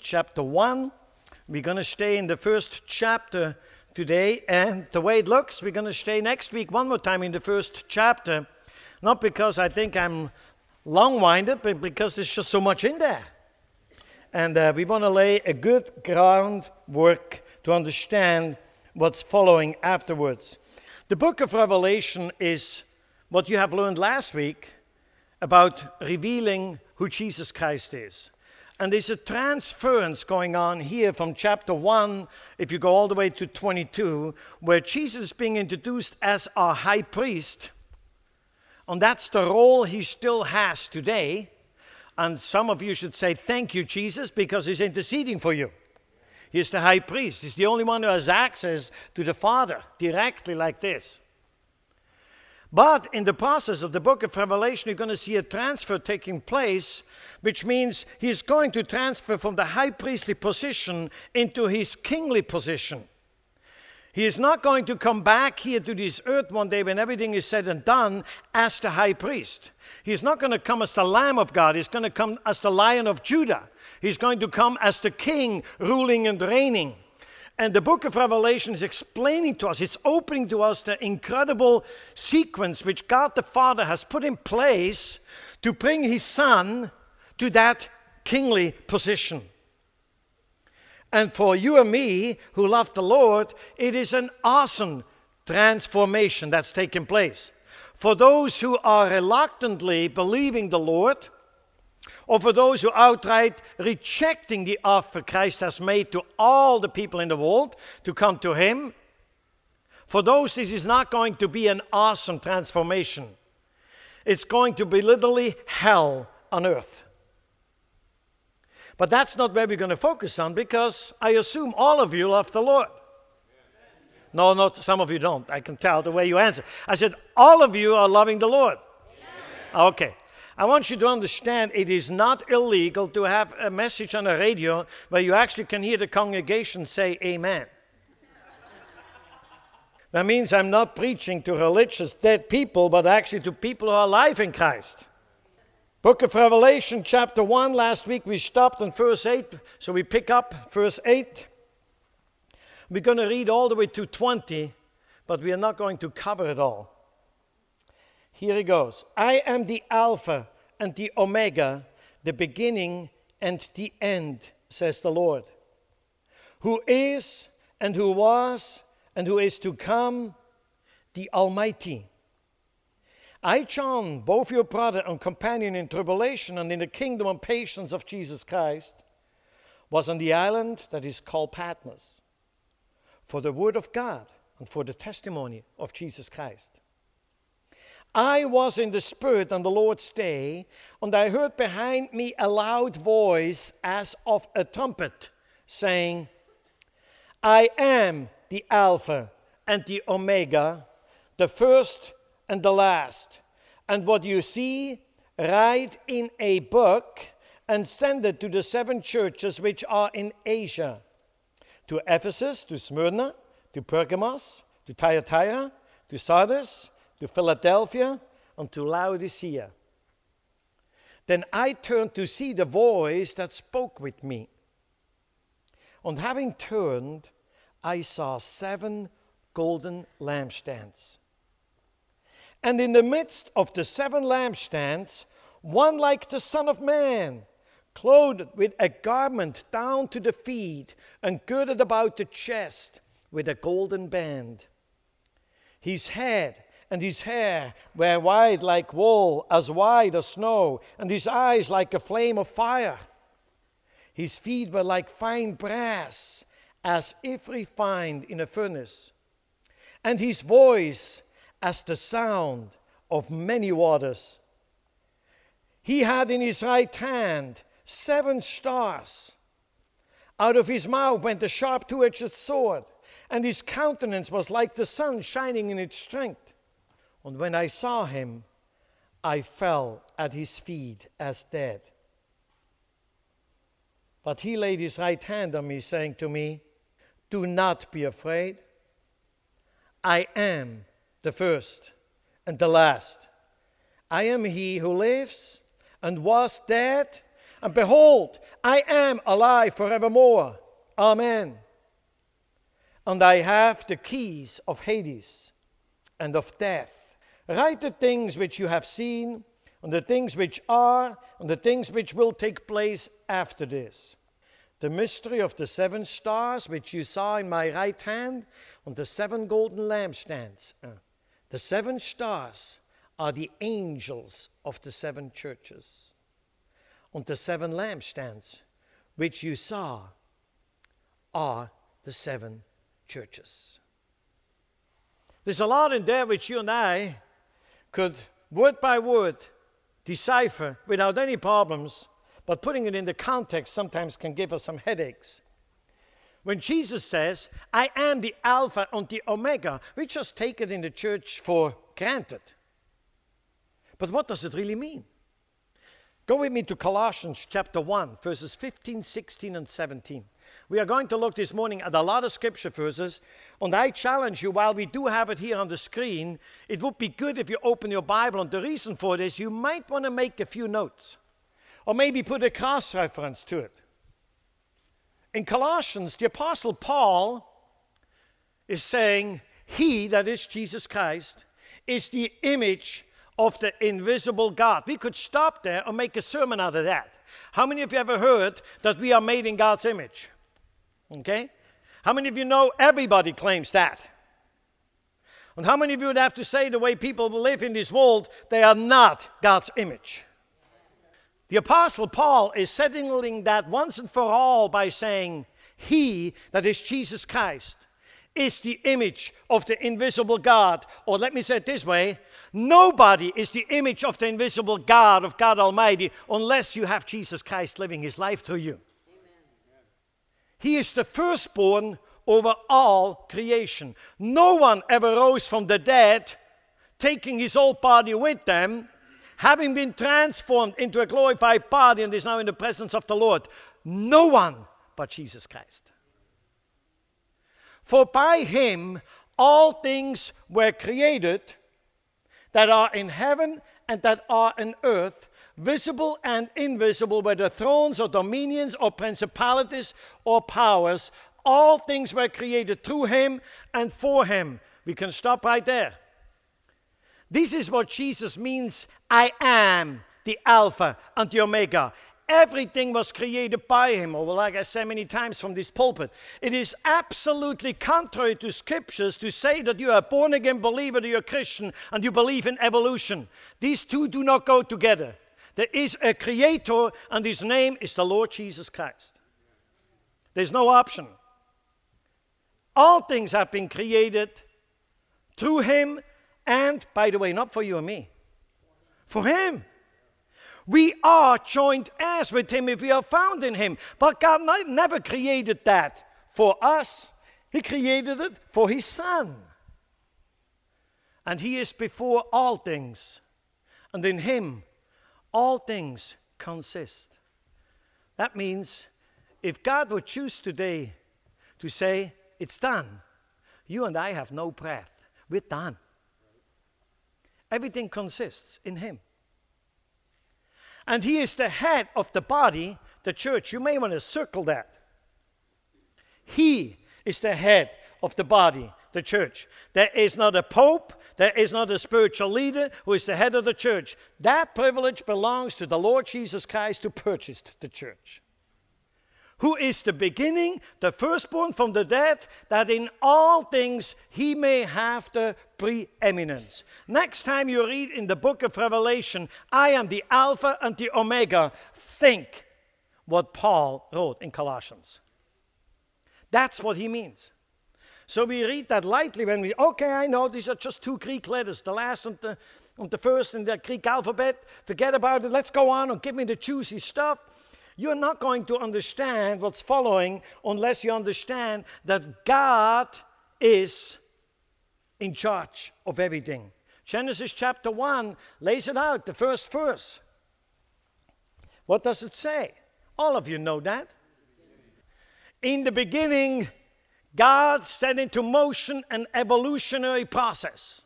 chapter 1. We're going to stay in the first chapter today, and the way it looks, we're going to stay next week one more time in the first chapter. Not because I think I'm long-winded, but because there's just so much in there. And we want to lay a good groundwork to understand what's following afterwards. The book of Revelation is what you have learned last week about revealing who Jesus Christ is. And there's a transference going on here from chapter 1, if you go all the way to 22, where Jesus is being introduced as our high priest. And that's the role he still has today. And some of you should say, thank you, Jesus, because he's interceding for you. He's the high priest. He's the only one who has access to the Father directly like this. But in the process of the book of Revelation, you're going to see a transfer taking place, which means he's going to transfer from the high priestly position into his kingly position. He is not going to come back here to this earth one day when everything is said and done as the high priest. He's not going to come as the Lamb of God. He's going to come as the Lion of Judah. He's going to come as the King ruling and reigning. And the book of Revelation is explaining to us, it's opening to us the incredible sequence which God the Father has put in place to bring his Son to that kingly position. And for you and me who love the Lord, it is an awesome transformation that's taken place. For those who are reluctantly believing the Lord, or for those who are outright rejecting the offer Christ has made to all the people in the world to come to him, for those this is not going to be an awesome transformation. It's going to be literally hell on earth. But that's not where we're going to focus on, because I assume all of you love the Lord. No, not some of you don't. I can tell the way you answer. I said, all of you are loving the Lord. Okay. I want you to understand it is not illegal to have a message on the radio where you actually can hear the congregation say amen. That means I'm not preaching to religious dead people, but actually to people who are alive in Christ. Book of Revelation, chapter 1. Last week we stopped on verse 8, so we pick up verse 8. We're going to read all the way to 20, but we are not going to cover it all. Here it goes. I am the Alpha and the Omega, the beginning and the end, says the Lord, who is and who was and who is to come, the Almighty. I, John, both your brother and companion in tribulation and in the kingdom and patience of Jesus Christ, was on the island that is called Patmos, for the word of God and for the testimony of Jesus Christ. I was in the Spirit on the Lord's day, and I heard behind me a loud voice as of a trumpet, saying, I am the Alpha and the Omega, the first and the last. And what you see, write in a book and send it to the 7 churches which are in Asia, to Ephesus, to Smyrna, to Pergamos, to Thyatira, to Sardis, to Philadelphia, and to Laodicea. Then I turned to see the voice that spoke with me. And having turned, I saw 7 golden lampstands. And in the midst of the 7 lampstands, one like the Son of Man, clothed with a garment down to the feet, and girded about the chest with a golden band. His head and his hair were white like wool, as white as snow, and his eyes like a flame of fire. His feet were like fine brass, as if refined in a furnace, and his voice as the sound of many waters. He had in his right hand 7 stars. Out of his mouth went a sharp two-edged sword, and his countenance was like the sun shining in its strength. And when I saw him, I fell at his feet as dead. But he laid his right hand on me, saying to me, do not be afraid. I am the first and the last. I am he who lives and was dead, And behold, I am alive forevermore. Amen. And I have the keys of Hades and of death. Write the things which you have seen, and the things which are, and the things which will take place after this. The mystery of the 7 stars which you saw in my right hand, and the 7 golden lampstands. The 7 stars are the angels of the 7 churches. And the 7 lampstands which you saw are the 7 churches. There's a lot in there which you and I could word by word decipher without any problems, but putting it in the context sometimes can give us some headaches. When Jesus says, I am the Alpha and the Omega, we just take it in the church for granted. But what does it really mean? Go with me to Colossians chapter 1, verses 15, 16, and 17. We are going to look this morning at a lot of scripture verses, and I challenge you, while we do have it here on the screen, it would be good if you open your Bible, and the reason for this, you might want to make a few notes, or maybe put a cross-reference to it. In Colossians, the Apostle Paul is saying, He, that is Jesus Christ, is the image of the invisible God. We could stop there and make a sermon out of that. How many of you ever heard that we are made in God's image? Okay? How many of you know everybody claims that? And how many of you would have to say the way people live in this world, they are not God's image? The Apostle Paul is settling that once and for all by saying, He, that is Jesus Christ, is the image of the invisible God. Or let me say it this way, nobody is the image of the invisible God, of God Almighty, unless you have Jesus Christ living His life through you. Amen. He is the firstborn over all creation. No one ever rose from the dead, taking his old body with them, having been transformed into a glorified body and is now in the presence of the Lord. No one but Jesus Christ. For by Him all things were created that are in heaven and that are in earth, visible and invisible, whether thrones or dominions or principalities or powers. All things were created through Him and for Him. We can stop right there. This is what Jesus means, I am the Alpha and the Omega. Everything was created by Him, or like I say many times from this pulpit, it is absolutely contrary to scriptures to say that you are a born-again believer, that you're a Christian, and you believe in evolution. These two do not go together. There is a creator, and His name is the Lord Jesus Christ. There's no option. All things have been created through Him, and, by the way, not for you and me, for Him. We are joint heirs with Him if we are found in Him. But God never created that for us. He created it for His Son. And He is before all things. And in Him, all things consist. That means if God would choose today to say, it's done, you and I have no breath. We're done. Everything consists in Him. And He is the head of the body, the church. You may want to circle that. He is the head of the body, the church. There is not a pope, there is not a spiritual leader who is the head of the church. That privilege belongs to the Lord Jesus Christ who purchased the church. Who is the beginning, the firstborn from the dead, that in all things He may have the preeminence. Next time you read in the book of Revelation, I am the Alpha and the Omega, think what Paul wrote in Colossians. That's what he means. So we read that lightly when we, okay, I know these are just 2 Greek letters, the last and the first in the Greek alphabet. Forget about it, let's go on and give me the juicy stuff. You're not going to understand what's following unless you understand that God is in charge of everything. Genesis chapter 1 lays it out, the first verse. What does it say? All of you know that. In the beginning, God set into motion an evolutionary process.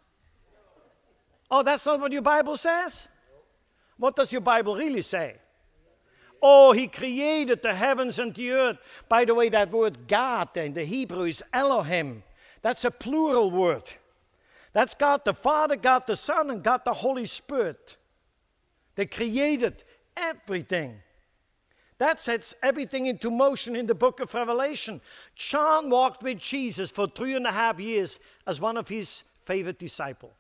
Oh, that's not what your Bible says? What does your Bible really say? Oh, he created the heavens and the earth. By the way, that word God in the Hebrew is Elohim. That's a plural word. That's God the Father, God the Son, and God the Holy Spirit. They created everything. That sets everything into motion in the book of Revelation. John walked with Jesus for 3.5 years as one of his favorite disciples.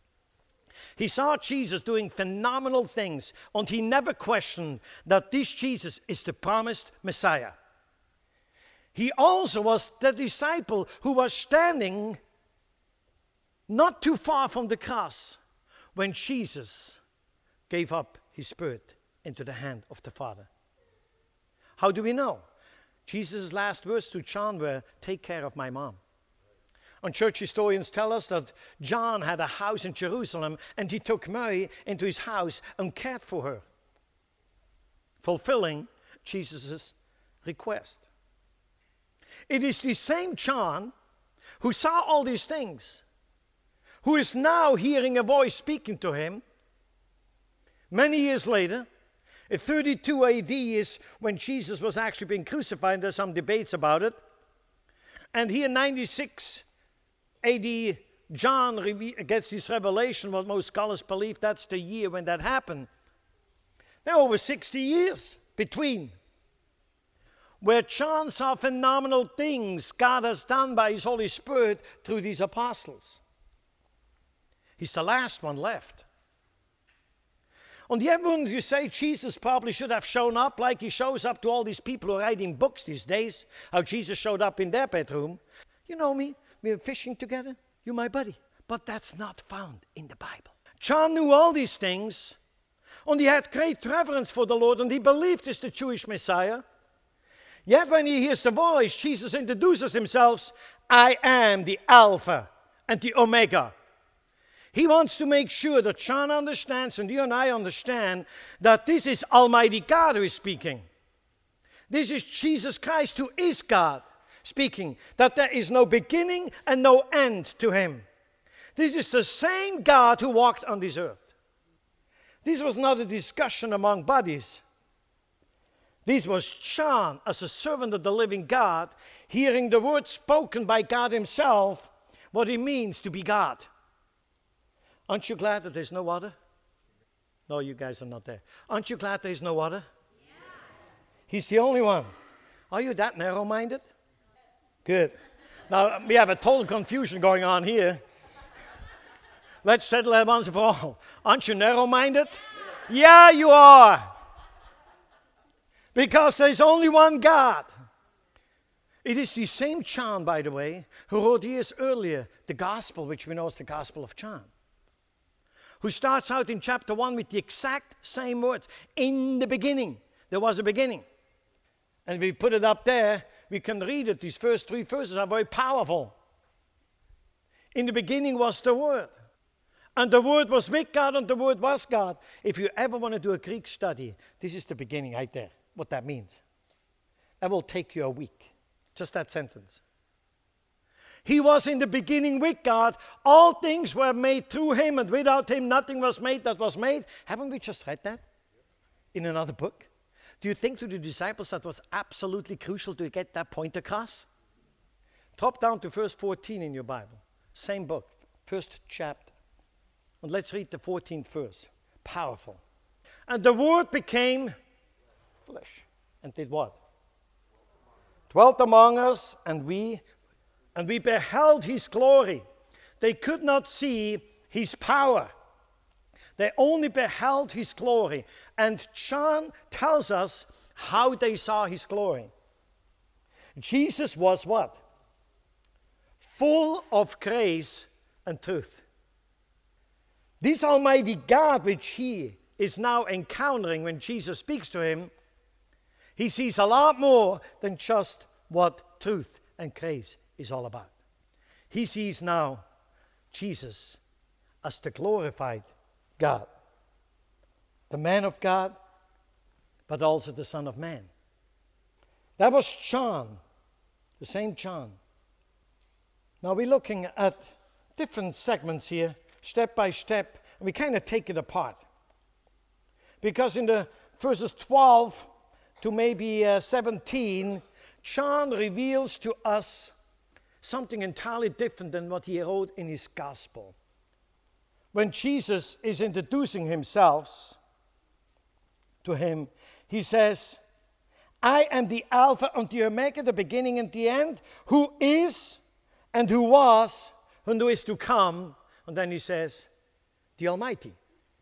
He saw Jesus doing phenomenal things, and he never questioned that this Jesus is the promised Messiah. He also was the disciple who was standing not too far from the cross when Jesus gave up his spirit into the hand of the Father. How do we know? Jesus' last words to John were, "Take care of my mom." And church historians tell us that John had a house in Jerusalem, and he took Mary into his house and cared for her, fulfilling Jesus' request. It is the same John who saw all these things, who is now hearing a voice speaking to him. Many years later, in 32 AD is when Jesus was actually being crucified. There's some debates about it. And here in 96 AD, John gets this revelation, what most scholars believe that's the year when that happened. There are over 60 years between, where John saw phenomenal things God has done by his Holy Spirit through these apostles. He's the last one left. On the other hand, you say Jesus probably should have shown up like he shows up to all these people who are writing books these days, how Jesus showed up in their bedroom. You know me, we were fishing together, you're my buddy. But that's not found in the Bible. John knew all these things, and he had great reverence for the Lord, and he believed he's the Jewish Messiah. Yet when he hears the voice, Jesus introduces himself, "I am the Alpha and the Omega." He wants to make sure that John understands, and you and I understand, that this is Almighty God who is speaking. This is Jesus Christ who is God speaking, that there is no beginning and no end to him. This is the same God who walked on this earth. This was not a discussion among buddies. This was John, as a servant of the living God, hearing the word spoken by God himself, what it means to be God. Aren't you glad that there's no other? No, you guys are not there. Aren't you glad there's no other? Yeah. He's the only one. Are you that narrow-minded? Good. Now, we have a total confusion going on here. Let's settle that once and for all. Aren't you narrow-minded? Yeah, you are. Because there's only one God. It is the same John, by the way, who wrote years earlier the Gospel, which we know as the Gospel of John, who starts out in chapter 1 with the exact same words. In the beginning, there was a beginning. And if we put it up there, we can read it. These first 3 verses are very powerful. In the beginning was the Word. And the Word was with God, and the Word was God. If you ever want to do a Greek study, this is the beginning right there, what that means. That will take you a week, just that sentence. He was in the beginning with God. All things were made through him, and without him nothing was made that was made. Haven't we just read that in another book? Do you think to the disciples that was absolutely crucial to get that point across? Drop down to verse 14 in your Bible. Same book, first chapter. And let's read the 14th verse. Powerful. And the Word became flesh. And did what? Dwelt among us, and we beheld his glory. They could not see his power. They only beheld his glory. And John tells us how they saw his glory. Jesus was what? Full of grace and truth. This Almighty God, which he is now encountering when Jesus speaks to him, he sees a lot more than just what truth and grace is all about. He sees now Jesus as the glorified God, the man of God, but also the Son of Man. That was John, the same John. Now we're looking at different segments here, step by step, and we kind of take it apart. Because in the verses 12 to maybe 17, John reveals to us something entirely different than what he wrote in his gospel. When Jesus is introducing himself to him, he says, I am the Alpha and the Omega, the beginning and the end, who is and who was and who is to come. And then he says, the Almighty.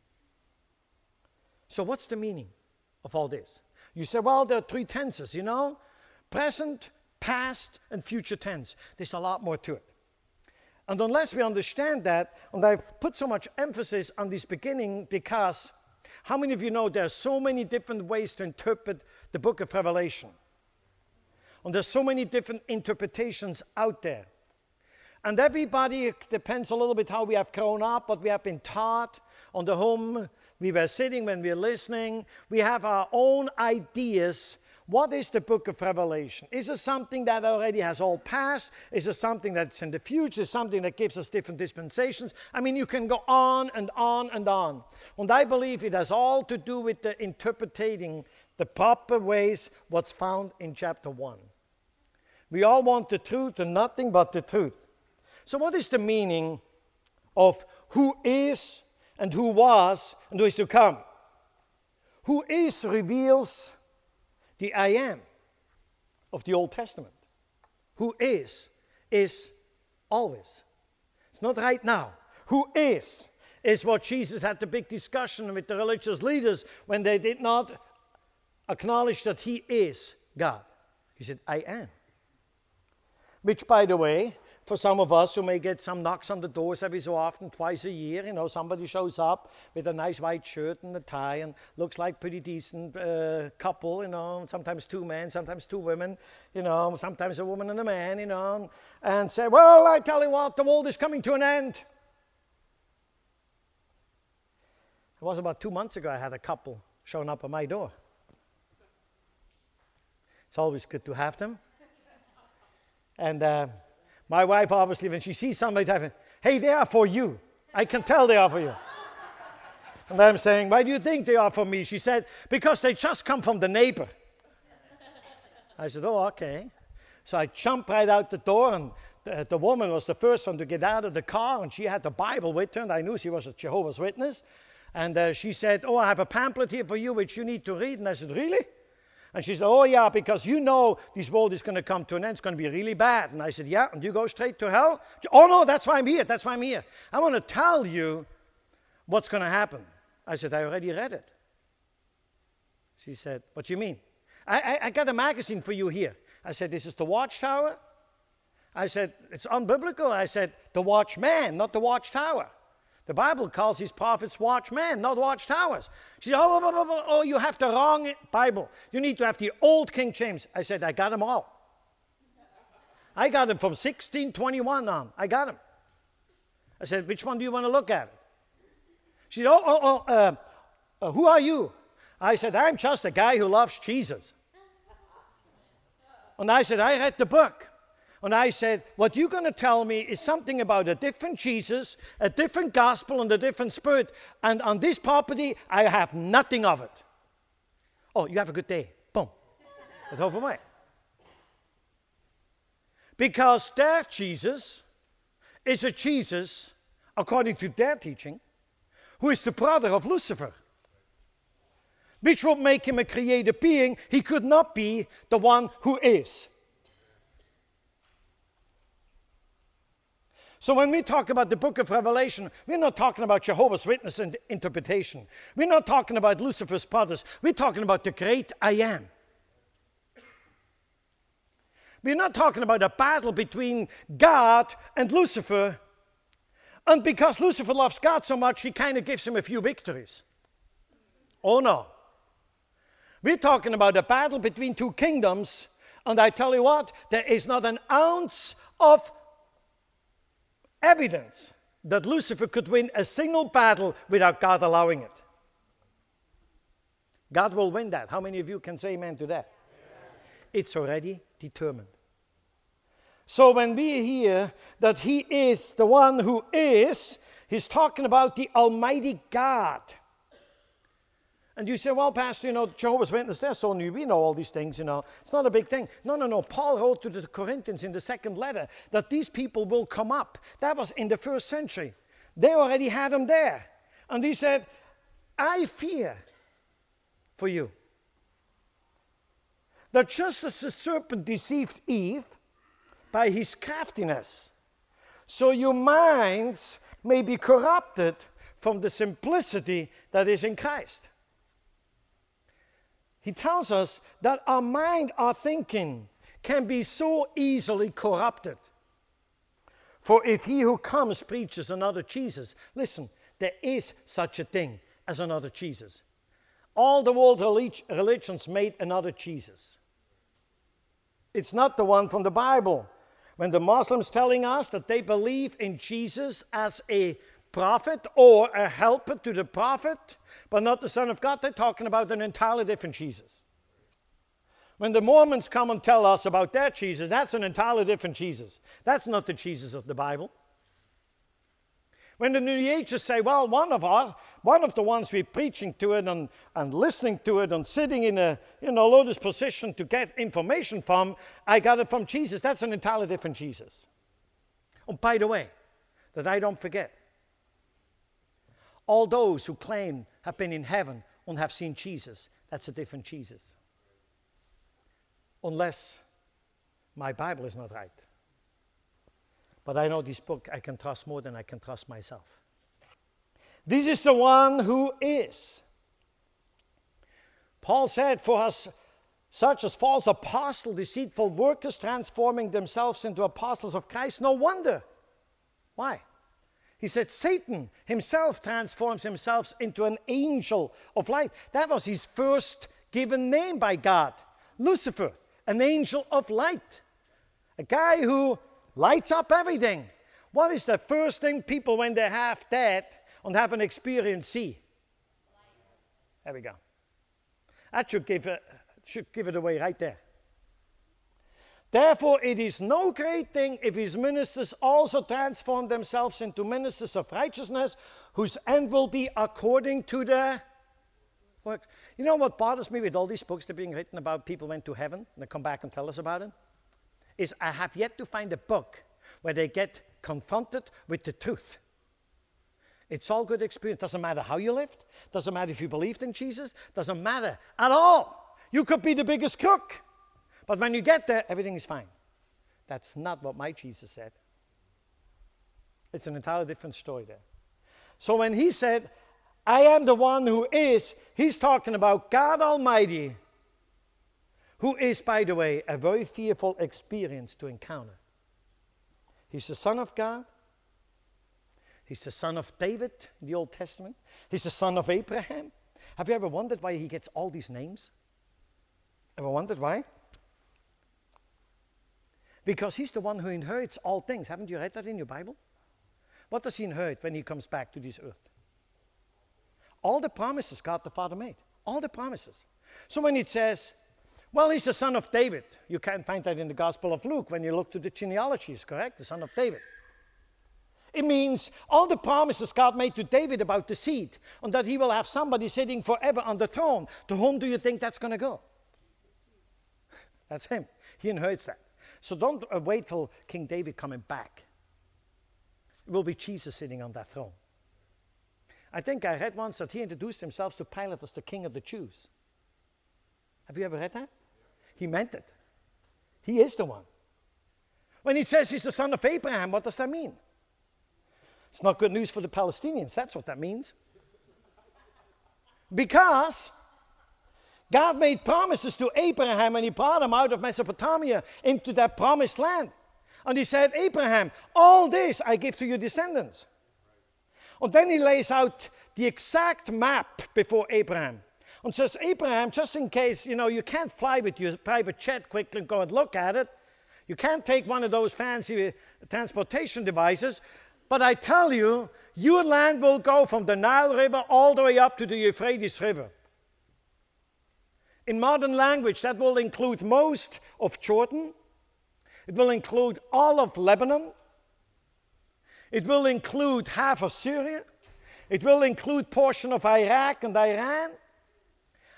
So what's the meaning of all this? You say, well, there are three tenses, you know, present, past, and future tense. There's a lot more to it. And unless we understand that, and I put so much emphasis on this beginning because how many of you know there are so many different ways to interpret the book of Revelation? And there's so many different interpretations out there. And everybody, it depends a little bit how we have grown up, what we have been taught on the home we were sitting when we were listening. We have our own ideas. What is the book of Revelation? Is it something that already has all passed? Is it something that's in the future? Something that gives us different dispensations? I mean, you can go on and on and on. And I believe it has all to do with the interpreting the proper ways what's found in chapter 1. We all want the truth and nothing but the truth. So what is the meaning of who is and who was and who is to come? Who is reveals the I am of the Old Testament. Who is always. It's not right now. Who is what Jesus had the big discussion with the religious leaders when they did not acknowledge that he is God. He said, I am. Which, by the way, for some of us who may get some knocks on the doors every so often, twice a year, you know, somebody shows up with a nice white shirt and a tie and looks like pretty decent couple, you know, sometimes two men, sometimes two women, you know, sometimes a woman and a man, you know, and say, well, I tell you what, the world is coming to an end. It was about 2 months ago I had a couple showing up at my door. It's always good to have them. And my wife, obviously, when she sees somebody typing, hey, they are for you. I can tell they are for you. And I'm saying, why do you think they are for me? She said, because they just come from the neighbor. I said, oh, okay. So I jumped right out the door, and the woman was the first one to get out of the car, and she had the Bible with her, and I knew she was a Jehovah's Witness. And she said, oh, I have a pamphlet here for you which you need to read. And I said, really? And she said, oh, yeah, because you know this world is going to come to an end. It's going to be really bad. And I said, yeah, and you go straight to hell? Oh, no, that's why I'm here. That's why I'm here. I want to tell you what's going to happen. I said, I already read it. She said, what do you mean? I got a magazine for you here. I said, this is the Watchtower? I said, it's unbiblical. I said, the Watchman, not the Watchtower. The Bible calls these prophets watchmen, not watchtowers. She said, oh, you have the wrong Bible. You need to have the old King James. I said, I got them all. I got them from 1621 on. I got them. I said, which one do you want to look at? She said, who are you? I said, I'm just a guy who loves Jesus. And I said, I read the book. And I said, what you're going to tell me is something about a different Jesus, a different gospel, and a different spirit. And on this property, I have nothing of it. Oh, you have a good day. Boom. It's over my. Because their Jesus is a Jesus, according to their teaching, who is the brother of Lucifer, which would make him a created being. He could not be the one who is. So when we talk about the book of Revelation, we're not talking about Jehovah's Witness and interpretation. We're not talking about Lucifer's brothers. We're talking about the great I am. We're not talking about a battle between God and Lucifer. And because Lucifer loves God so much, he kind of gives him a few victories. Oh no. We're talking about a battle between two kingdoms. And I tell you what, there is not an ounce of evidence that Lucifer could win a single battle without God allowing it. God will win that. How many of you can say amen to that? Amen. It's already determined. So when we hear that he is the one who is, he's talking about the Almighty God. And you say, well, Pastor, Jehovah's Witness, they're so new. We know all these things, It's not a big thing. No. Paul wrote to the Corinthians in the second letter that these people will come up. That was in the first century. They already had them there. And he said, I fear for you that just as the serpent deceived Eve by his craftiness, so your minds may be corrupted from the simplicity that is in Christ. He tells us that our mind, our thinking, can be so easily corrupted. For if he who comes preaches another Jesus, listen, there is such a thing as another Jesus. All the world religions made another Jesus. It's not the one from the Bible. When the Muslims telling us that they believe in Jesus as a prophet or a helper to the prophet, but not the Son of God, they're talking about an entirely different Jesus. When the Mormons come and tell us about their Jesus, that's an entirely different Jesus. That's not the Jesus of the Bible. When the New Agers say, well, one of the ones we're preaching to it and listening to it and sitting in a lotus position to get information from, I got it from Jesus. That's an entirely different Jesus. Oh, by the way, that I don't forget, all those who claim have been in heaven and have seen Jesus, that's a different Jesus. Unless my Bible is not right. But I know this book I can trust more than I can trust myself. This is the one who is. Paul said, for us, such as false apostles, deceitful workers, transforming themselves into apostles of Christ, no wonder. Why? He said Satan himself transforms himself into an angel of light. That was his first given name by God. Lucifer, an angel of light. A guy who lights up everything. What is the first thing people, when they're half dead and have an experience, see? There we go. That should give it away right there. Therefore, it is no great thing if his ministers also transform themselves into ministers of righteousness, whose end will be according to the work. You know what bothers me with all these books that are being written about people went to heaven, and they come back and tell us about it? Is I have yet to find a book where they get confronted with the truth. It's all good experience. Doesn't matter how you lived. Doesn't matter if you believed in Jesus. Doesn't matter at all. You could be the biggest crook. But when you get there, everything is fine. That's not what my Jesus said. It's an entirely different story there. So when he said, I am the one who is, he's talking about God Almighty, who is, by the way, a very fearful experience to encounter. He's the Son of God. He's the son of David in the Old Testament. He's the son of Abraham. Have you ever wondered why he gets all these names? Ever wondered why? Because he's the one who inherits all things. Haven't you read that in your Bible? What does he inherit when he comes back to this earth? All the promises God the Father made. All the promises. So when it says, well, he's the son of David. You can't find that in the Gospel of Luke when you look to the genealogies, correct? The son of David. It means all the promises God made to David about the seed and that he will have somebody sitting forever on the throne. To whom do you think that's going to go? That's him. He inherits that. So don't wait till King David coming back. It will be Jesus sitting on that throne. I think I read once that he introduced himself to Pilate as the king of the Jews. Have you ever read that? He meant it. He is the one. When he says he's the son of Abraham, what does that mean? It's not good news for the Palestinians. That's what that means. Because God made promises to Abraham and he brought him out of Mesopotamia into that promised land. And he said, Abraham, all this I give to your descendants. And then he lays out the exact map before Abraham. And says, Abraham, just in case, you can't fly with your private jet quickly and go and look at it. You can't take one of those fancy transportation devices. But I tell you, your land will go from the Nile River all the way up to the Euphrates River. In modern language, that will include most of Jordan. It will include all of Lebanon. It will include half of Syria. It will include portion of Iraq and Iran.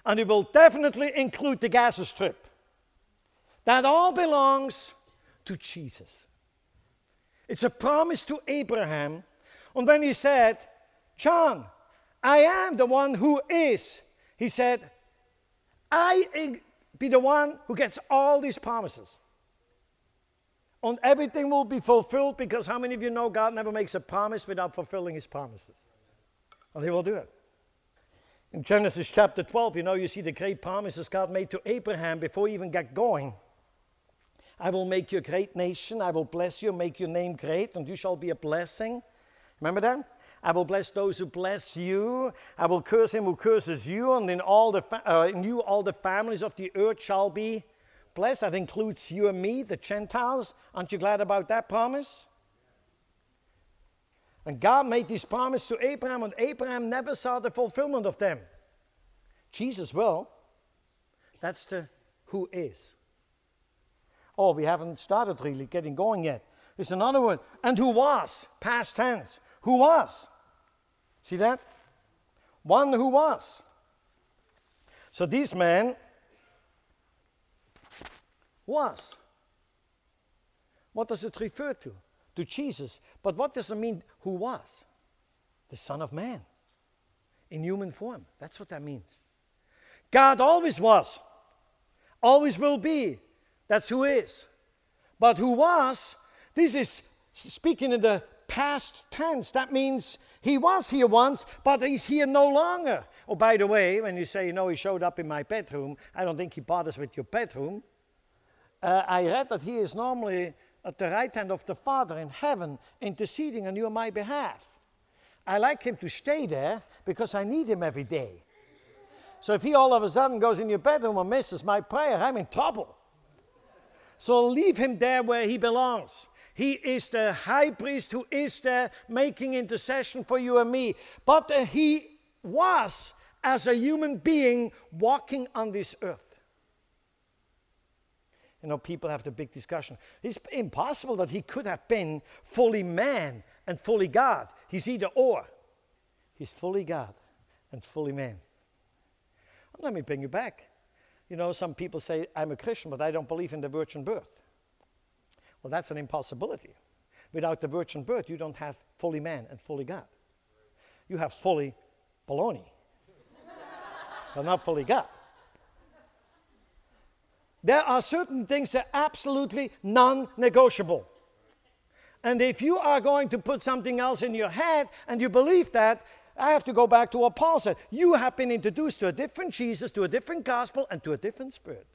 And it will definitely include the Gaza Strip. That all belongs to Jesus. It's a promise to Abraham. And when he said, John, I am the one who is, he said, I be the one who gets all these promises. And everything will be fulfilled, because how many of you know God never makes a promise without fulfilling his promises? And he will do it. In Genesis chapter 12, you see the great promises God made to Abraham before he even got going. I will make you a great nation. I will bless you, make your name great, and you shall be a blessing. Remember that? I will bless those who bless you. I will curse him who curses you, and in you all the families of the earth shall be blessed. That includes you and me, the Gentiles. Aren't you glad about that promise? And God made this promise to Abraham, and Abraham never saw the fulfillment of them. Jesus will. That's the who is. Oh, we haven't started really getting going yet. There's another word. And who was, past tense. Who was? See that? One who was. So this man was. What does it refer to? To Jesus. But what does it mean, who was? The Son of Man. In human form. That's what that means. God always was. Always will be. That's who is. But who was, this is speaking in the past tense. That means he was here once, but he's here no longer. Oh, by the way, when you say, he showed up in my bedroom, I don't think he bothers with your bedroom. I read that he is normally at the right hand of the Father in heaven, interceding on you on my behalf. I like him to stay there because I need him every day. So if he all of a sudden goes in your bedroom and misses my prayer, I'm in trouble. So leave him there where he belongs. He is the high priest who is there making intercession for you and me. But he was, as a human being, walking on this earth. People have the big discussion. It's impossible that he could have been fully man and fully God. He's either or. He's fully God and fully man. Let me bring you back. Some people say, I'm a Christian, but I don't believe in the virgin birth. Well, that's an impossibility. Without the virgin birth, you don't have fully man and fully God. You have fully baloney, but not fully God. There are certain things that are absolutely non-negotiable. And if you are going to put something else in your head and you believe that, I have to go back to what Paul said. You have been introduced to a different Jesus, to a different gospel, and to a different spirit.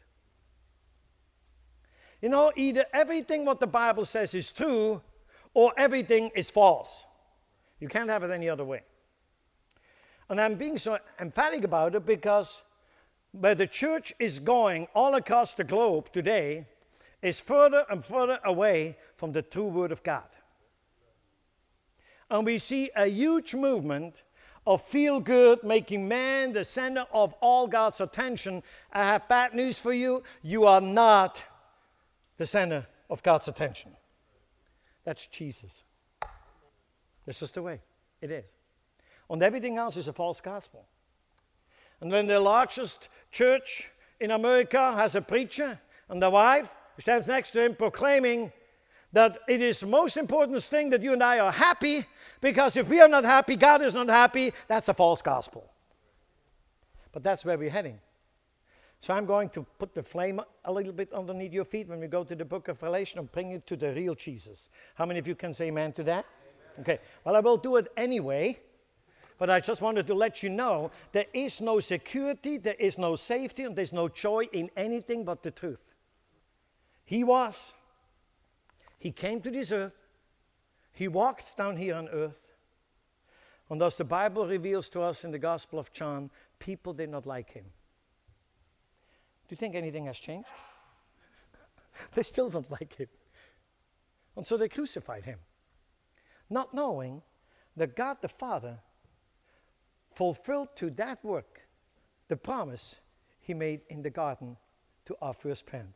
Either everything what the Bible says is true, or everything is false. You can't have it any other way. And I'm being so emphatic about it because where the church is going all across the globe today is further and further away from the true Word of God. And we see a huge movement of feel good, making man the center of all God's attention. I have bad news for you. You are not the center of God's attention. That's Jesus. This is the way it is. And everything else is a false gospel. And when the largest church in America has a preacher and the wife stands next to him proclaiming that it is the most important thing that you and I are happy, because if we are not happy, God is not happy, that's a false gospel. But that's where we're heading. So I'm going to put the flame a little bit underneath your feet when we go to the book of Revelation and bring it to the real Jesus. How many of you can say amen to that? Amen. Okay, well, I will do it anyway, but I just wanted to let you know there is no security, there is no safety, and there's no joy in anything but the truth. He came to this earth, he walked down here on earth, and as the Bible reveals to us in the Gospel of John, people did not like him. Do you think anything has changed? They still don't like him. And so they crucified him, not knowing that God the Father fulfilled to that work the promise he made in the garden to our first parent.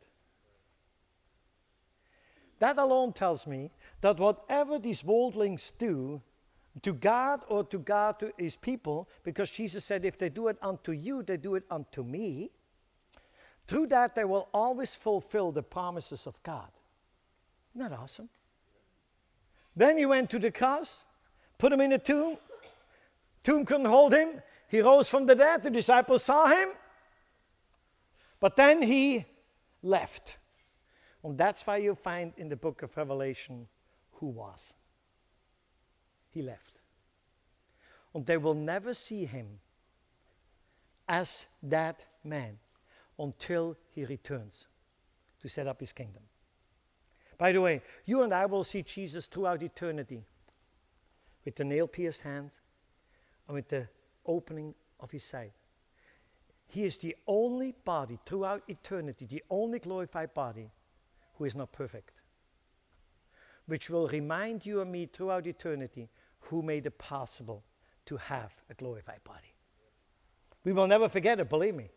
That alone tells me that whatever these worldlings do, To God or to God to his people, because Jesus said, if they do it unto you, they do it unto me. Through that, they will always fulfill the promises of God. Isn't that awesome? Then he went to the cross, put him in a tomb. Tomb couldn't hold him. He rose from the dead. The disciples saw him. But then he left. And that's why you find in the book of Revelation who was. He left. And they will never see him as that man until he returns to set up his kingdom. By the way, you and I will see Jesus throughout eternity with the nail-pierced hands and with the opening of his side. He is the only body throughout eternity, the only glorified body who is not perfect, which will remind you and me throughout eternity who made it possible to have a glorified body. We will never forget it, believe me.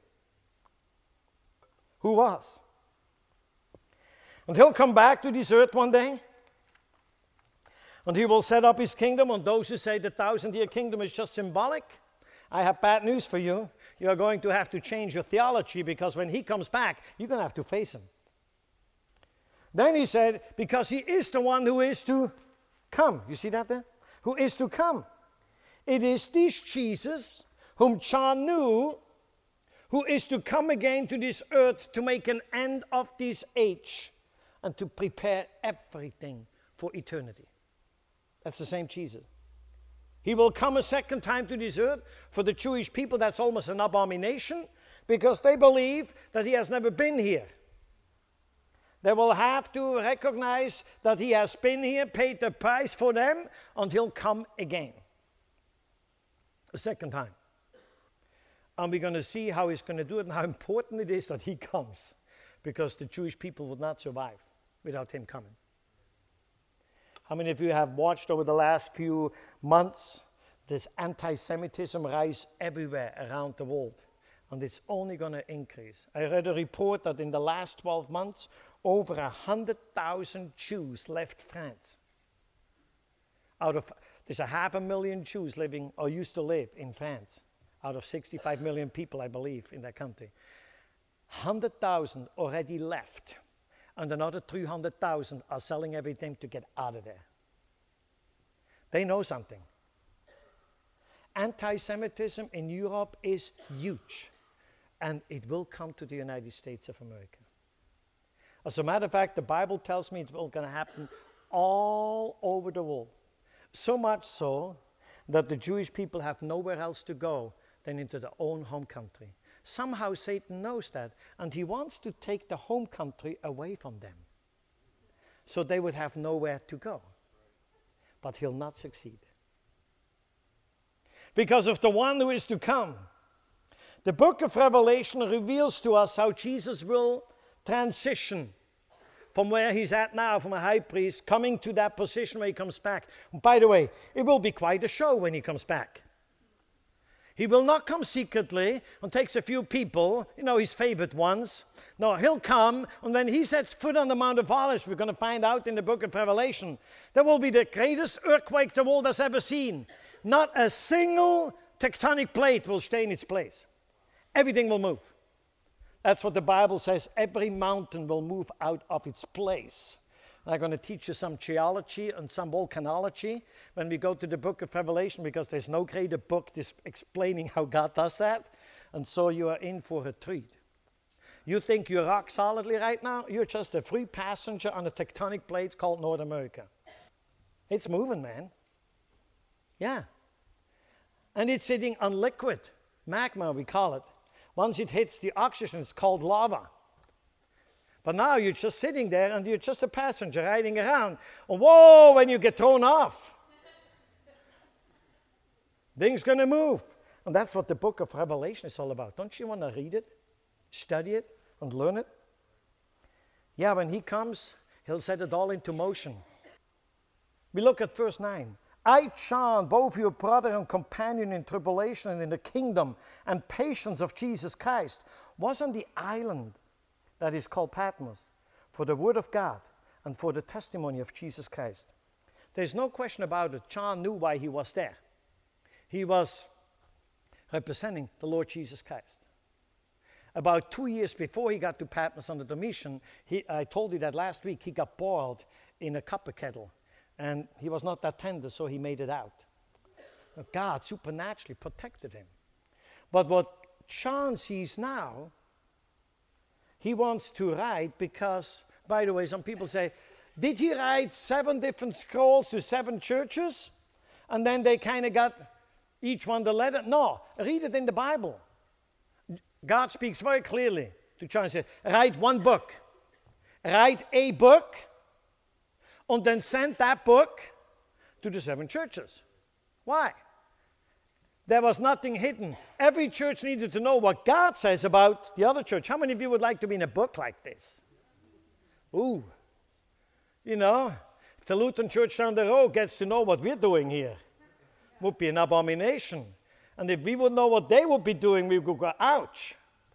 Who was? And he'll come back to this earth one day, and he will set up his kingdom. And those who say the 1,000-year kingdom is just symbolic, I have bad news for you. You are going to have to change your theology, because when he comes back, you're going to have to face him. Then he said, because he is the one who is to come. You see that there? Who is to come. It is this Jesus whom John knew, who is to come again to this earth to make an end of this age and to prepare everything for eternity. That's the same Jesus. He will come a second time to this earth. For the Jewish people, that's almost an abomination, because they believe that he has never been here. They will have to recognize that he has been here, paid the price for them, and he'll come again. A second time. And we're going to see how he's going to do it and how important it is that he comes, because the Jewish people would not survive without him coming. How many of you have watched over the last few months this anti-Semitism rise everywhere around the world? And it's only going to increase. I read a report that in the last 12 months, over 100,000 Jews left France. There's 500,000 Jews living or used to live in France, out of 65 million people, I believe, in that country. 100,000 already left, and another 300,000 are selling everything to get out of there. They know something. Anti-Semitism in Europe is huge, and it will come to the United States of America. As a matter of fact, the Bible tells me it's going to happen all over the world. So much so that the Jewish people have nowhere else to go than into their own home country. Somehow Satan knows that, and he wants to take the home country away from them, so they would have nowhere to go. But he'll not succeed. Because of the one who is to come. The book of Revelation reveals to us how Jesus will transition from where he's at now, from a high priest, coming to that position where he comes back. And by the way, it will be quite a show when he comes back. He will not come secretly and takes a few people, his favorite ones. No, he'll come, and when he sets foot on the Mount of Olives, we're going to find out in the book of Revelation, there will be the greatest earthquake the world has ever seen. Not a single tectonic plate will stay in its place. Everything will move. That's what the Bible says. Every mountain will move out of its place. I'm going to teach you some geology and some volcanology when we go to the book of Revelation, because there's no greater book explaining how God does that. And so you are in for a treat. You think you're rock solidly right now? You're just a free passenger on a tectonic plate called North America. It's moving, man. Yeah. And it's sitting on liquid magma, we call it. Once it hits the oxygen, it's called lava. But now you're just sitting there and you're just a passenger riding around. And whoa, when you get thrown off, things going to move. And that's what the book of Revelation is all about. Don't you want to read it, study it, and learn it? Yeah, when he comes, he'll set it all into motion. We look at verse 9. I, John, both your brother and companion in tribulation and in the kingdom and patience of Jesus Christ, was on the island that is called Patmos, for the word of God and for the testimony of Jesus Christ. There's no question about it. John knew why he was there. He was representing the Lord Jesus Christ. About 2 years before he got to Patmos under Domitian, I told you that last week, he got boiled in a copper kettle. And he was not that tender, so he made it out. God supernaturally protected him. But what John sees now, he wants to write because, by the way, some people say, did he write 7 different scrolls to 7 churches? And then they kind of got each one the letter? No, read it in the Bible. God speaks very clearly to John and says, write one book. Write a book, and then send that book to the 7 churches. Why? There was nothing hidden. Every church needed to know what God says about the other church. How many of you would like to be in a book like this? Ooh. You know, if the Lutheran church down the road gets to know what we're doing here, it would be an abomination. And if we would know what they would be doing, we would go, ouch.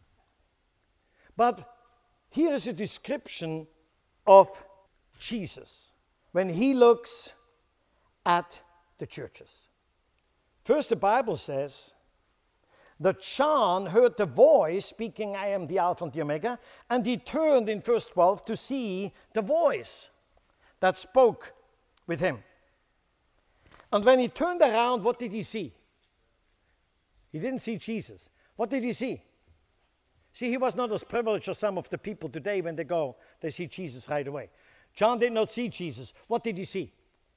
But here is a description of Jesus when he looks at the churches. First, the Bible says that John heard the voice speaking, I am the Alpha and the Omega, and he turned in verse 12 to see the voice that spoke with him. And when he turned around, what did he see? He didn't see Jesus. What did he see? See, he was not as privileged as some of the people today when they go, they see Jesus right away. John did not see Jesus. What did he see?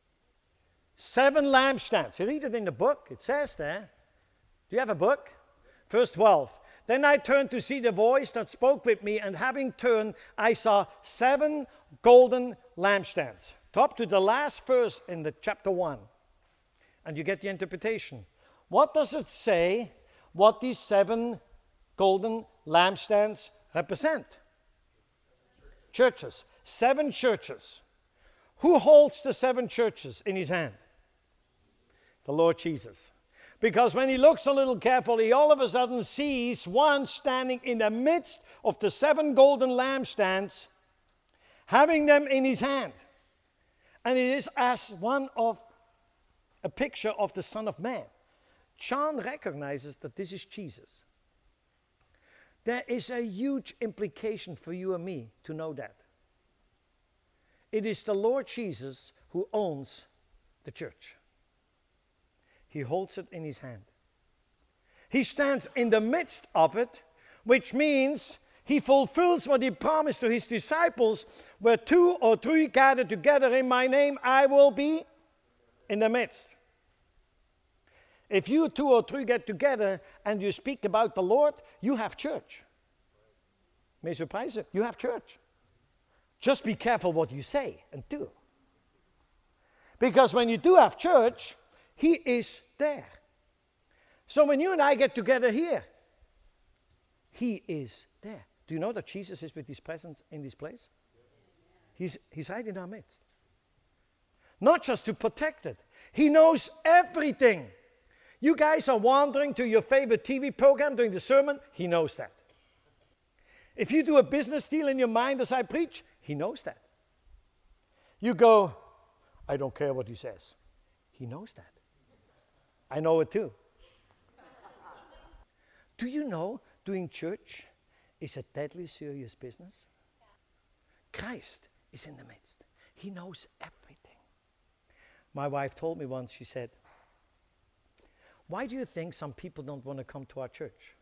7 lampstands. You read it in the book. It says there. Do you have a book? Verse 12. Then I turned to see the voice that spoke with me, and having turned, I saw 7 golden lampstands. Top to the last verse in the chapter 1. And you get the interpretation. What does it say what these 7 golden lampstands represent? Churches. 7 churches. Who holds the 7 churches in his hand? The Lord Jesus. Because when he looks a little carefully, he all of a sudden sees one standing in the midst of the 7 golden lampstands, having them in his hand. And it is as one of a picture of the Son of Man. John recognizes that this is Jesus. There is a huge implication for you and me to know that. It is the Lord Jesus who owns the church. He holds it in his hand. He stands in the midst of it, which means he fulfills what he promised to his disciples, where 2 or 3 gather together in my name, I will be in the midst. If you 2 or 3 get together and you speak about the Lord, you have church. May surprise you, you have church. Just be careful what you say and do. Because when you do have church, he is there. So when you and I get together here, he is there. Do you know that Jesus is with his presence in this place? He's right in our midst. Not just to protect it. He knows everything. You guys are wandering to your favorite TV program during the sermon, he knows that. If you do a business deal in your mind as I preach, he knows that. You go, I don't care what he says. He knows that. I know it too. Do you know doing church is a deadly serious business? Christ is in the midst. He knows everything. My wife told me once, she said, why do you think some people don't want to come to our church?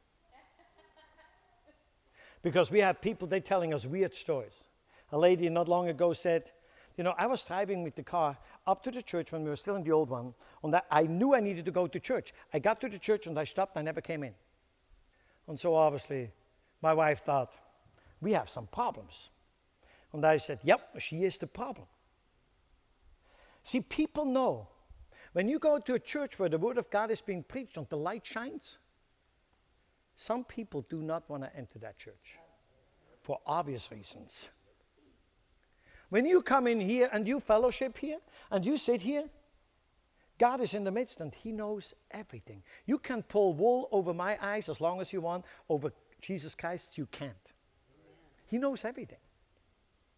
Because we have people, they're telling us weird stories. A lady not long ago said, you know, I was driving with the car up to the church when we were still in the old one, and I knew I needed to go to church. I got to the church and I stopped, I never came in. And so obviously, my wife thought, we have some problems. And I said, yep, she is the problem. See, people know, when you go to a church where the Word of God is being preached and the light shines, some people do not want to enter that church for obvious reasons. When you come in here and you fellowship here and you sit here, God is in the midst and he knows everything. You can pull wool over my eyes as long as you want. Over Jesus Christ, you can't. He knows everything.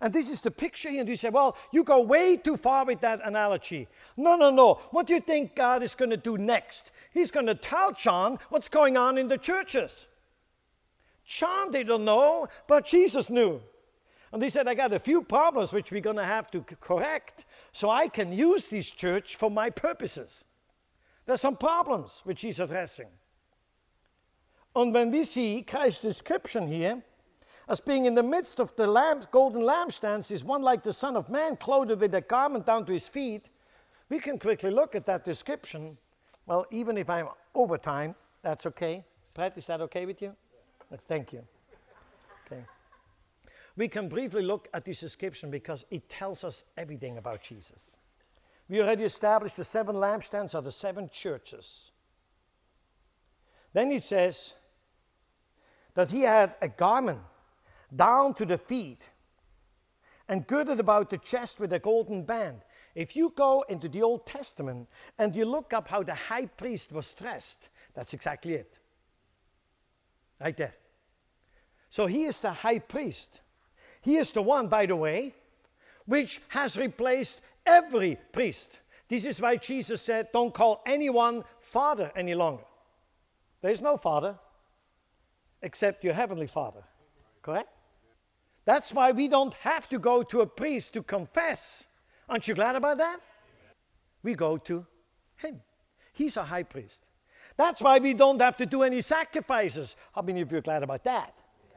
And this is the picture here. And you say, well, you go way too far with that analogy. No, no, no. What do you think God is going to do next? He's going to tell John what's going on in the churches. John didn't know, but Jesus knew. And he said, I got a few problems which we're going to have to correct so I can use this church for my purposes. There's some problems which he's addressing. And when we see Christ's description here as being in the midst of the golden lampstands is one like the Son of Man, clothed with a garment down to his feet, we can quickly look at that description. Well, even if I'm over time, that's okay. Brett, is that okay with you? Thank you. Okay. We can briefly look at this description because it tells us everything about Jesus. We already established the 7 lampstands are the 7 churches. Then it says that he had a garment down to the feet and girded about the chest with a golden band. If you go into the Old Testament and you look up how the high priest was dressed, that's exactly it. Right there. So he is the high priest. He is the one, by the way, which has replaced every priest. This is why Jesus said, don't call anyone Father any longer. There is no Father except your Heavenly Father. Correct? That's why we don't have to go to a priest to confess. Aren't you glad about that? We go to him. He's a high priest. That's why we don't have to do any sacrifices. How many of you are glad about that?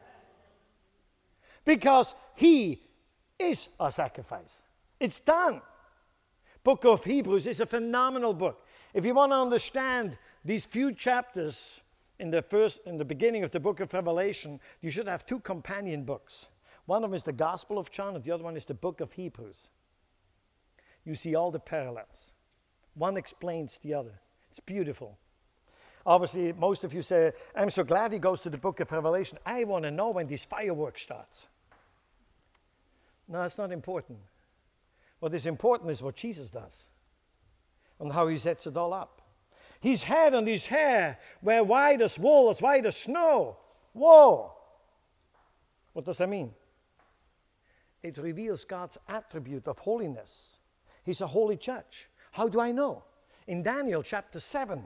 Because he is our sacrifice. It's done. Book of Hebrews is a phenomenal book. If you want to understand these few chapters in the beginning of the book of Revelation, you should have 2 companion books. One of them is the Gospel of John, and the other one is the book of Hebrews. You see all the parallels. One explains the other. It's beautiful. Obviously, most of you say, I'm so glad he goes to the book of Revelation. I want to know when this fireworks starts. No, that's not important. What is important is what Jesus does and how he sets it all up. His head and his hair were white as wool, as white as snow. Whoa! What does that mean? It reveals God's attribute of holiness. He's a holy judge. How do I know? In Daniel chapter 7,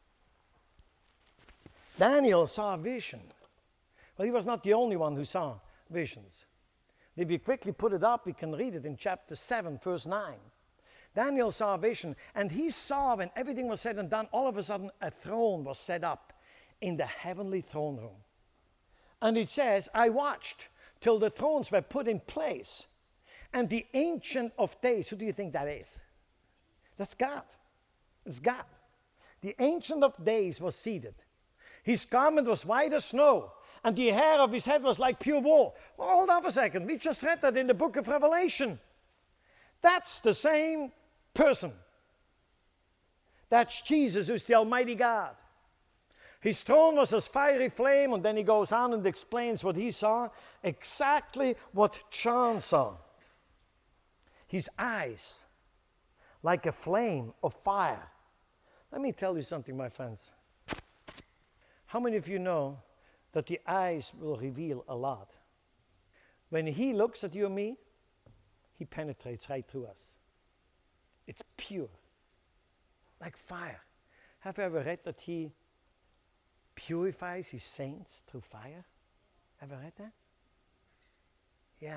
Daniel saw a vision. Well, he was not the only one who saw visions. If you quickly put it up, we can read it in chapter 7, verse 9. Daniel saw a vision, and he saw when everything was said and done, all of a sudden a throne was set up in the heavenly throne room. And it says, I watched till the thrones were put in place. And the Ancient of Days, who do you think that is? That's God. It's God. The Ancient of Days was seated. His garment was white as snow, and the hair of his head was like pure wool. Well, hold on a second. We just read that in the book of Revelation. That's the same person. That's Jesus, who's the Almighty God. His throne was as fiery flame, and then he goes on and explains what he saw, exactly what John saw. His eyes, like a flame of fire. Let me tell you something, my friends. How many of you know that the eyes will reveal a lot? When he looks at you and me, he penetrates right through us. It's pure, like fire. Have you ever read that he purifies his saints through fire? Ever read that? Yeah.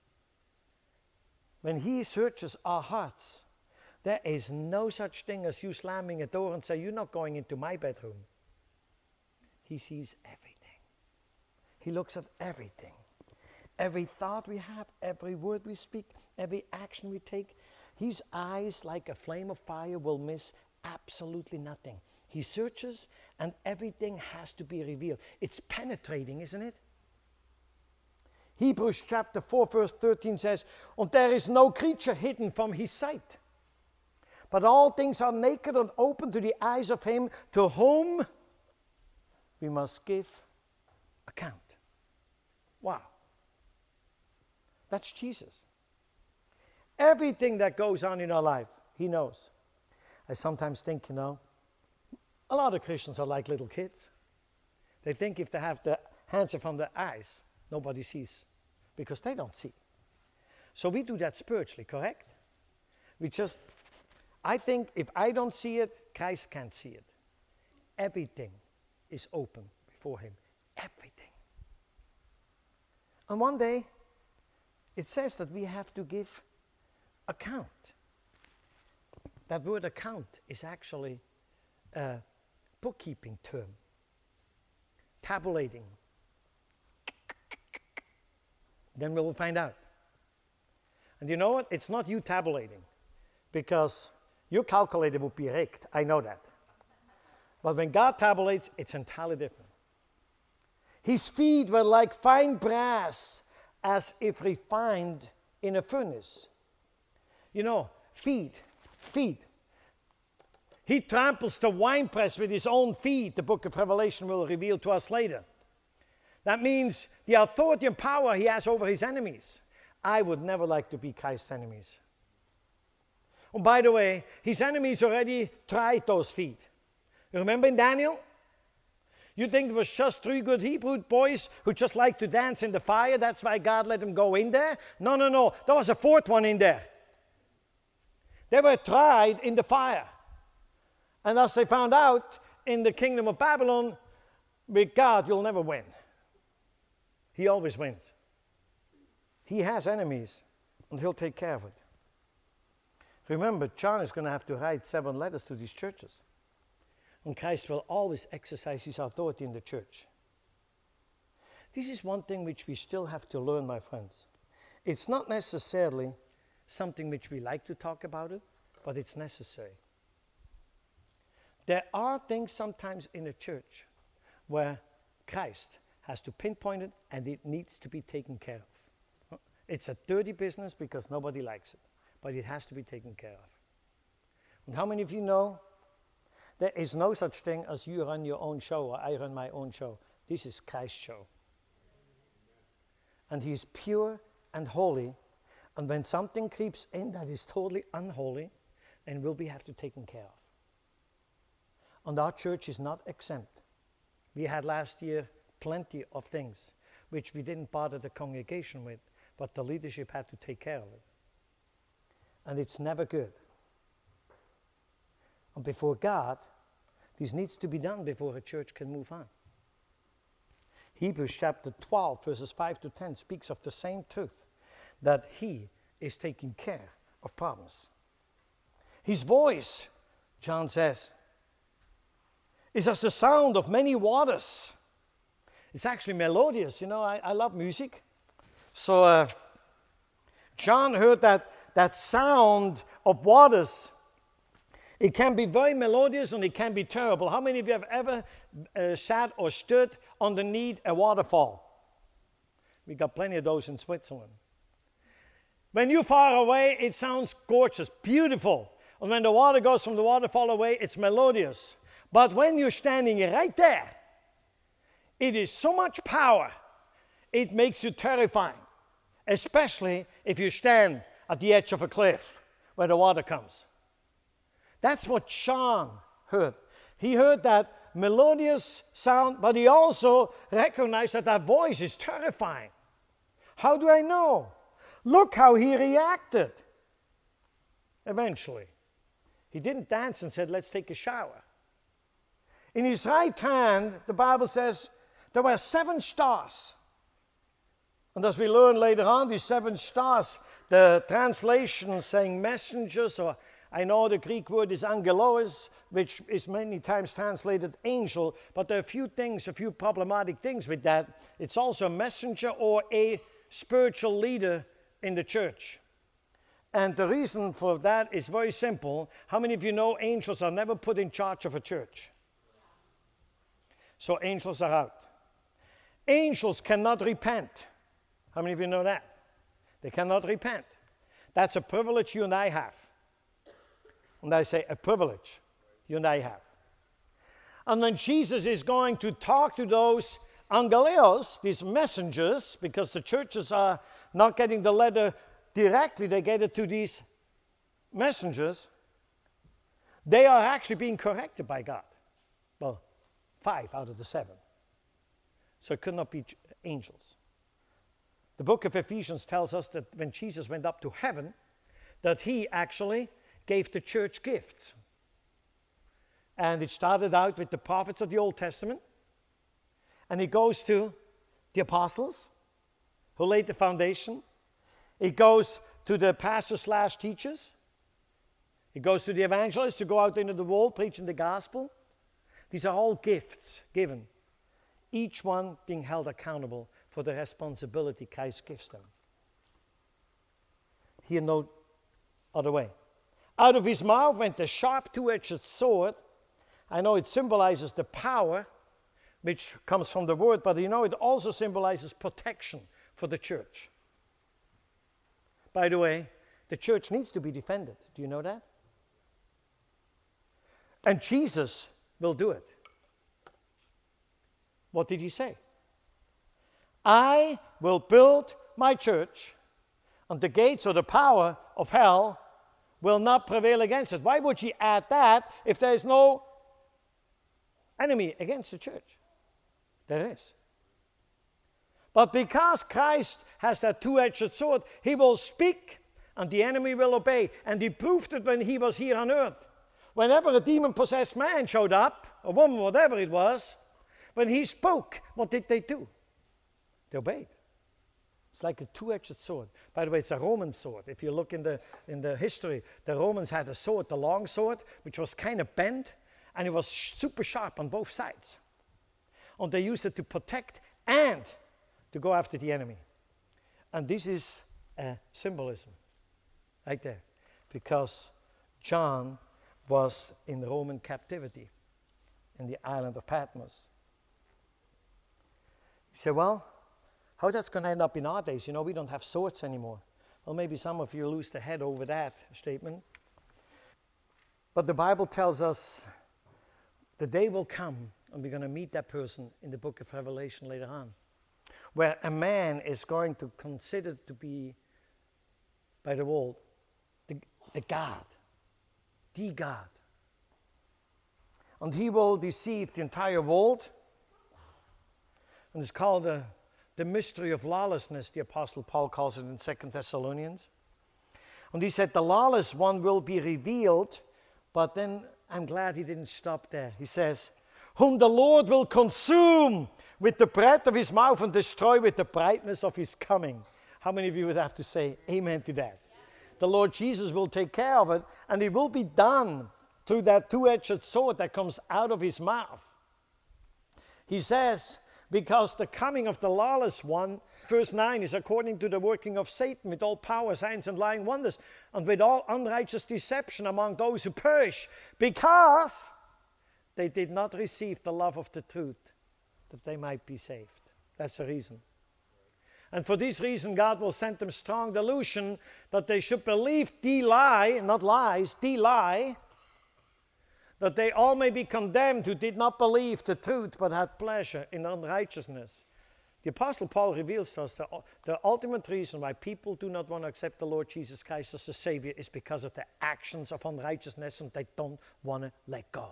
When he searches our hearts, there is no such thing as you slamming a door and say, you're not going into my bedroom. He sees everything. He looks at everything. Every thought we have, every word we speak, every action we take. His eyes, like a flame of fire, will miss absolutely nothing. He searches and everything has to be revealed. It's penetrating, isn't it? Hebrews chapter 4 verse 13 says, and there is no creature hidden from his sight, but all things are naked and open to the eyes of him to whom we must give account. Wow. That's Jesus. Everything that goes on in our life, he knows. I sometimes think, a lot of Christians are like little kids. They think if they have the hands from their eyes, nobody sees, because they don't see. So we do that spiritually, correct? I think if I don't see it, Christ can't see it. Everything is open before him. Everything. And one day, it says that we have to give account. That word account is actually a bookkeeping term. Tabulating. Then we will find out. And you know what? It's not you tabulating, because your calculator would be rigged. I know that. But when God tabulates, it's entirely different. His feet were like fine brass, as if refined in a furnace. You know, feet. He tramples the winepress with his own feet, the book of Revelation will reveal to us later. That means the authority and power he has over his enemies. I would never like to be Christ's enemies. And by the way, his enemies already tried those feet. You remember in Daniel? You think it was just 3 good Hebrew boys who just liked to dance in the fire? That's why God let them go in there? No. There was a 4th one in there. They were tried in the fire. And as they found out in the kingdom of Babylon, with God, you'll never win. He always wins. He has enemies, and he'll take care of it. Remember, John is going to have to write 7 letters to these churches. And Christ will always exercise his authority in the church. This is one thing which we still have to learn, my friends. It's not necessarily something which we like to talk about it, but it's necessary. There are things sometimes in a church where Christ has to pinpoint it and it needs to be taken care of. It's a dirty business because nobody likes it, but it has to be taken care of. And how many of you know there is no such thing as you run your own show or I run my own show? This is Christ's show. And he is pure and holy. And when something creeps in that is totally unholy, then will be have to taken care of. And our church is not exempt. We had last year plenty of things which we didn't bother the congregation with, but the leadership had to take care of it. And it's never good. And before God, this needs to be done before a church can move on. Hebrews chapter 12, verses 5 to 10 speaks of the same truth, that he is taking care of problems. His voice, John says, is as the sound of many waters. It's actually melodious. You know, I love music. So John heard that sound of waters. It can be very melodious and it can be terrible. How many of you have ever sat or stood underneath a waterfall? We got plenty of those in Switzerland. When you're far away, it sounds gorgeous, beautiful. And when the water goes from the waterfall away, it's melodious. But when you're standing right there, it is so much power, it makes you terrifying. Especially if you stand at the edge of a cliff where the water comes. That's what John heard. He heard that melodious sound, but he also recognized that that voice is terrifying. How do I know? Look how he reacted. Eventually. He didn't dance and said, let's take a shower. In his right hand, the Bible says, there were 7 stars. And as we learn later on, these 7 stars, the translation saying messengers, or I know the Greek word is angelos, which is many times translated angel, but there are a few problematic things with that. It's also a messenger or a spiritual leader in the church. And the reason for that is very simple. How many of you know angels are never put in charge of a church? So angels are out. Angels cannot repent. How many of you know that? They cannot repent. That's a privilege you and I have. And I say a privilege you and I have. And when Jesus is going to talk to those angeleos, these messengers, because the churches are not getting the letter directly, they get it to these messengers, they are actually being corrected by God. Well, 5 out of the 7. So it could not be angels. The book of Ephesians tells us that when Jesus went up to heaven, that he actually gave the church gifts. And it started out with the prophets of the Old Testament. And it goes to the apostles who laid the foundation. It goes to the pastors/teachers. It goes to the evangelists who go out into the world preaching the gospel. These are all gifts given, each one being held accountable for the responsibility Christ gives them. Here, no other way. Out of his mouth went the sharp two-edged sword. I know it symbolizes the power which comes from the word, but you know it also symbolizes protection for the church. By the way, the church needs to be defended. Do you know that? And Jesus will do it. What did he say? I will build my church, and the gates or the power of hell will not prevail against it. Why would he add that if there is no enemy against the church? There is. But because Christ has that two-edged sword, he will speak and the enemy will obey. And he proved it when he was here on earth. Whenever a demon-possessed man showed up, a woman, whatever it was, when he spoke, what did they do? They obeyed. It's like a two-edged sword. By the way, it's a Roman sword. If you look in the history, the Romans had a sword, the long sword, which was kind of bent, and it was super sharp on both sides. And they used it to protect and to go after the enemy. And this is a symbolism right there, because John was in Roman captivity in the island of Patmos. You say, well, how that's going to end up in our days? You know, we don't have swords anymore. Well, maybe some of you lose the head over that statement. But the Bible tells us the day will come, and we're going to meet that person in the book of Revelation later on, where a man is going to consider to be, by the world, the God. The God. And he will deceive the entire world. And it's called the mystery of lawlessness, the Apostle Paul calls it in 2 Thessalonians. And he said the lawless one will be revealed, but then I'm glad he didn't stop there. He says, whom the Lord will consume with the breath of his mouth and destroy with the brightness of his coming. How many of you would have to say amen to that? The Lord Jesus will take care of it, and it will be done through that two-edged sword that comes out of his mouth. He says, because the coming of the lawless one, verse 9, is according to the working of Satan with all power, signs, and lying wonders, and with all unrighteous deception among those who perish, because they did not receive the love of the truth, that they might be saved. That's the reason. And for this reason, God will send them strong delusion that they should believe the lie, not lies, the lie, that they all may be condemned who did not believe the truth but had pleasure in unrighteousness. The Apostle Paul reveals to us the ultimate reason why people do not want to accept the Lord Jesus Christ as the Savior is because of the actions of unrighteousness, and they don't want to let go.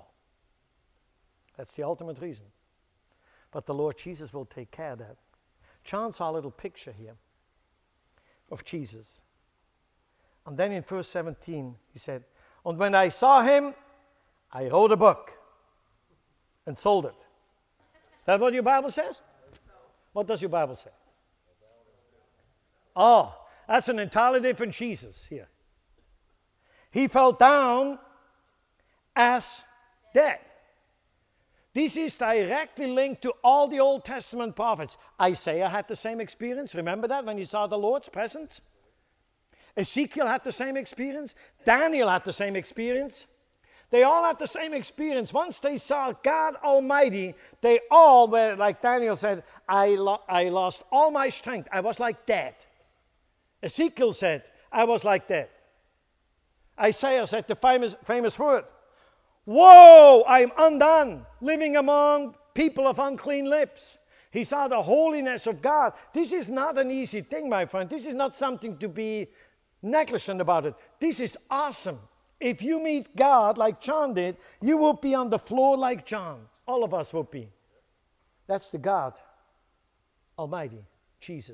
That's the ultimate reason. But the Lord Jesus will take care of that. John saw a little picture here of Jesus. And then in verse 17, he said, and when I saw him, I wrote a book and sold it. Is that what your Bible says? What does your Bible say? Oh, that's an entirely different Jesus here. He fell down as dead. This is directly linked to all the Old Testament prophets. Isaiah had the same experience. Remember that when he saw the Lord's presence? Ezekiel had the same experience. Daniel had the same experience. They all had the same experience. Once they saw God Almighty, they all were, like Daniel said, I lost all my strength. I was like dead. Ezekiel said, I was like dead. Isaiah said the famous word, woe, I'm undone, living among people of unclean lips. He saw the holiness of God. This is not an easy thing, my friend. This is not something to be negligent about it. This is awesome. If you meet God like John did, you will be on the floor like John. All of us will be. That's the God Almighty, Jesus,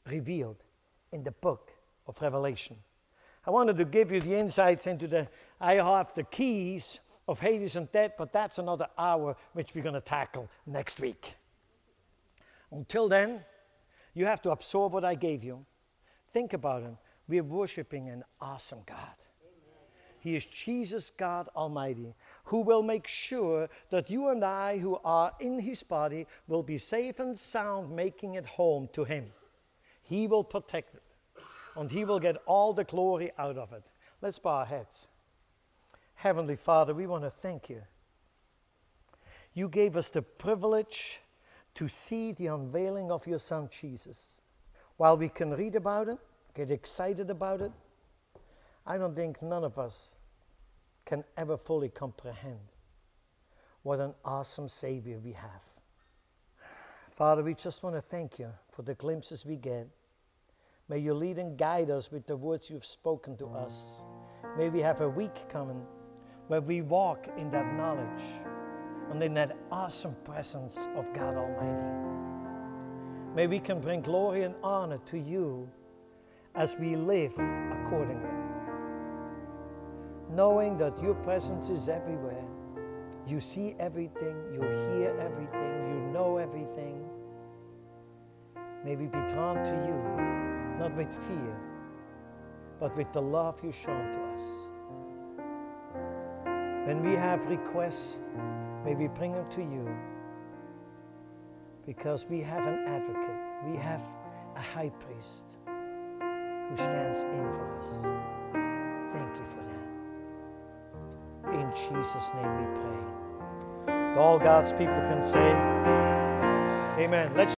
revealed in the book of Revelation. I wanted to give you the insights into I have the keys of Hades and death, but that's another hour which we're going to tackle next week. Until then, you have to absorb what I gave you. Think about it. We are worshiping an awesome God. He is Jesus, God Almighty, who will make sure that you and I, who are in his body, will be safe and sound, making it home to him. He will protect it, and he will get all the glory out of it. Let's bow our heads. Heavenly Father, we want to thank you. You gave us the privilege to see the unveiling of your Son, Jesus. While we can read about it, get excited about it, I don't think none of us can ever fully comprehend what an awesome Savior we have. Father, we just want to thank you for the glimpses we get. May you lead and guide us with the words you've spoken to us. May we have a week coming where we walk in that knowledge and in that awesome presence of God Almighty. May we can bring glory and honor to you as we live accordingly, knowing that your presence is everywhere. You see everything, you hear everything, you know everything. May we be drawn to you, not with fear, but with the love you've shown to us. When we have requests, may we bring them to you, because we have an advocate, we have a high priest who stands in for us. Thank you for that. In Jesus' name we pray. All God's people can say, amen. Let's